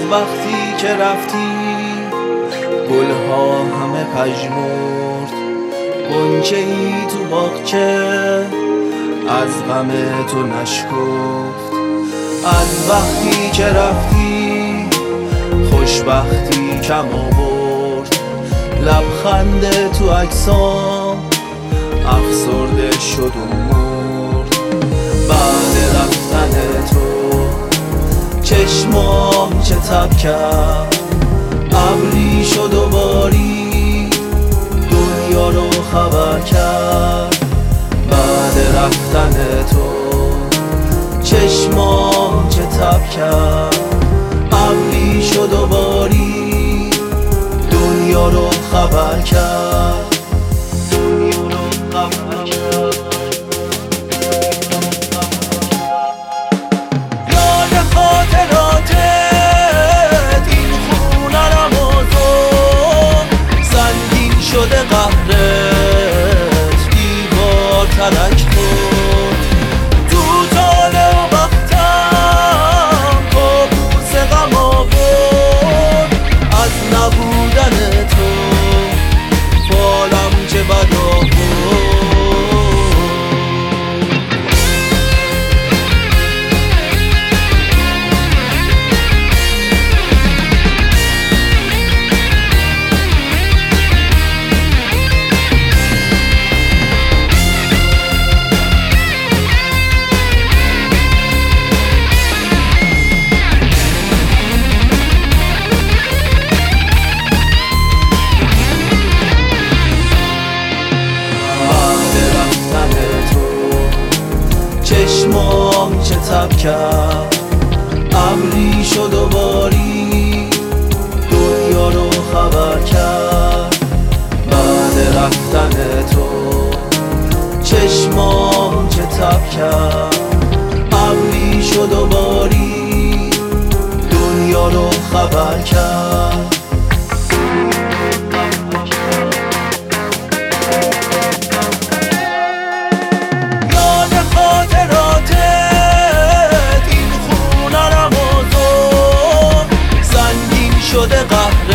وقتی که رفتی گلها همه پژمرد، غنچه‌ای تو باغچه از غم تو نشکفت. از وقتی که رفتی خوشبختی کم آورد، لبخند تو عکسام افسرده شد و مرد. بعد رفتن تو چشمام چه تب کرد، ابری شد و باری دنیا رو خبر کرد. بعد رفتن تو چشمام چه تب کرد، ابری شد و باری دنیا رو خبر کرد. دنیا رو خبر کرد. یاد خاطراتت این خونه رمضان، سنگین شده قهرت دیوار ترک خورد. تو طالع و وقتم کابوس غم آورد، از نبودن تو فالم چه بد آورد. چشمام چه تب کرد، ابری شد و باری دنیا رو خبر کرد. بعد رفتن تو چشمام چه تب کرد، ابری شد و باری دنیا رو خبر کرد. شده قهر